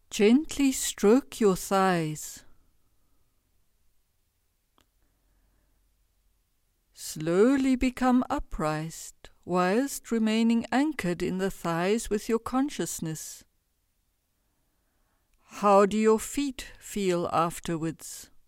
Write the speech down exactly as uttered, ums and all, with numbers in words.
Gently stroke your thighs. Slowly become upright, whilst remaining anchored in the thighs with your consciousness. How do your feet feel afterwards?